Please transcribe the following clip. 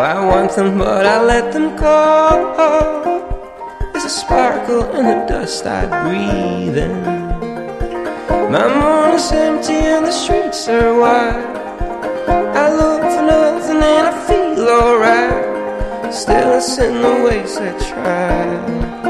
I want them, but I let them go. There's a sparkle in the dust I breathe in. My moon is empty and the streets are wide. I look for nothing and I feel alright. Still it's in the ways I try.